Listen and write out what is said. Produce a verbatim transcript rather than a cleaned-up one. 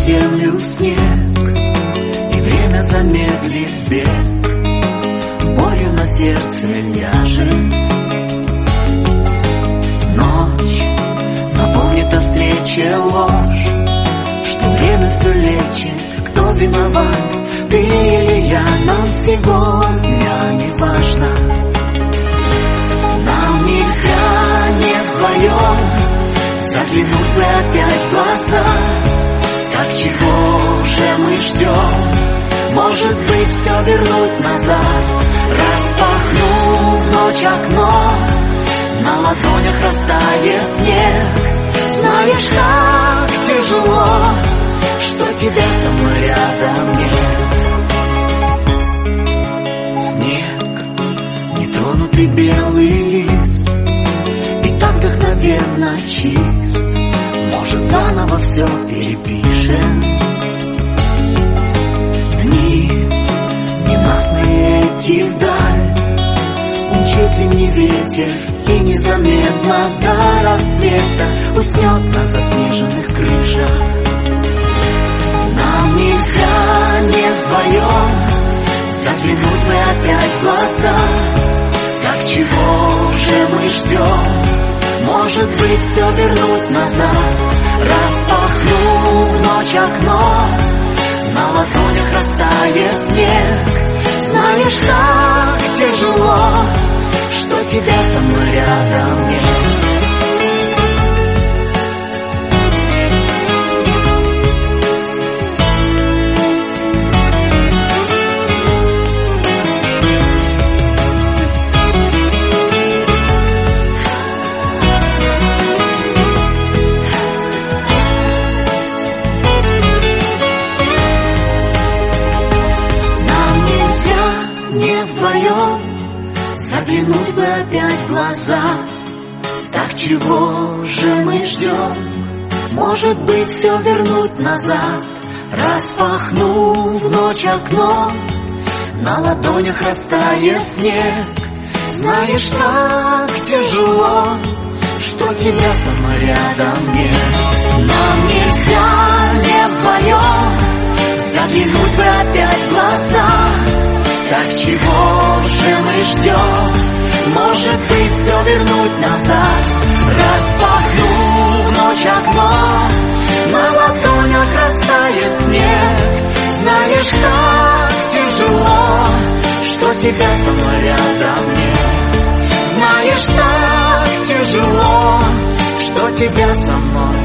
землю снег, и время замедлит бег, болью на сердце ляжет. Ночь напомнит о встрече ложь, что время все лечит. Кто виноват, ты или я, нам сегодня не важно. Нам нельзя не вдвоем заглянуть бы опять в глаза. Так чего же мы ждем? Может быть, все вернуть назад. Распахнув ночь окно, на ладонях растает снег. Знаешь, как тяжело, что тебя со мной рядом нет. Снег, нетронутый белый лист, и так вдохновенно чист. Может, заново все перепишем. Дни ненастные эти вдаль, умчит зимний ветер, и незаметно до рассвета уснет на заснеженных крышах. Нам нельзя не вдвоем заглянуть мы опять в глаза. Так чего же мы ждем? Может быть, все вернуть назад. Распахнув ночь окно, на ладонях растает снег. Знаешь, так тяжело, что тебя со мной рядом нет. Заглянуть бы опять в глаза. Так чего же мы ждем? Может быть, все вернуть назад. Распахнув ночь окно, на ладонях растает снег. Знаешь, так тяжело, что тебя со мной рядом нет. Нам нельзя не вдвоем заглянуть бы опять в глаза. Так чего же мы ждем? Может быть, все вернуть назад. Распахнув ночь окно, на ладонях растает снег. Знаешь, так тяжело, что тебя со мной рядом нет. Знаешь, так тяжело, что тебя со мной